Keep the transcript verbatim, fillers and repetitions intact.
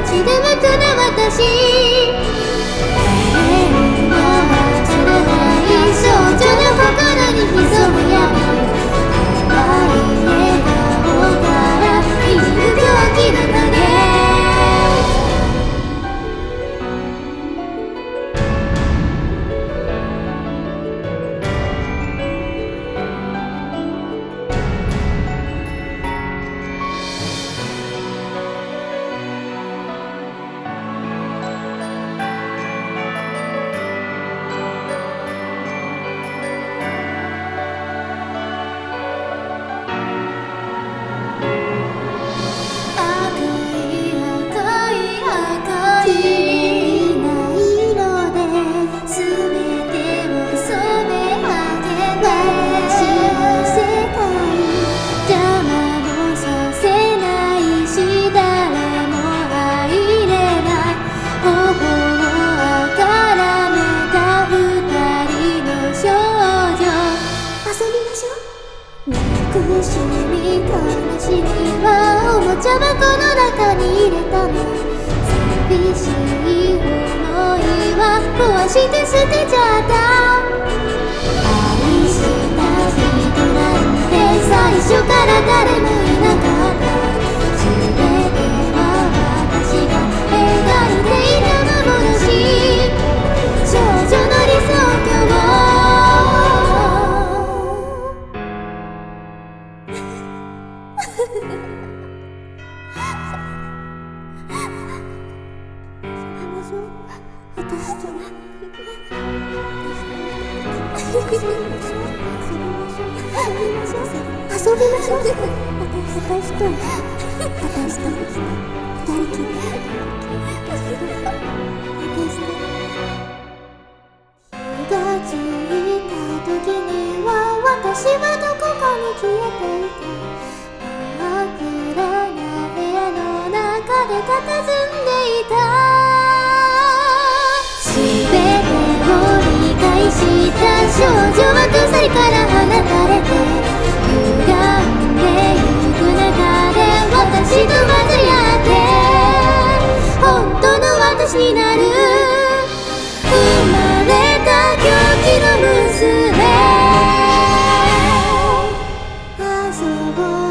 ちでまくな私永遠は知らない少女の心に潜む闇淡い笑顔から見る狂気の影苦しみ悲しみはおもちゃ箱の中に入れたの寂しい想いは壊して捨てちゃった愛した人なんて最初から誰もいなかった全ては私が描いていた幻少女の理想郷私と遊びましょう遊びましょう私と私と二人きり気がついた時には私はどこかに消えていて真っ暗な部屋の中で佇んでいた少女は鎖から放たれて歪んでゆく中で私と混じり合って本当の私になる生まれた狂気の娘遊ぼう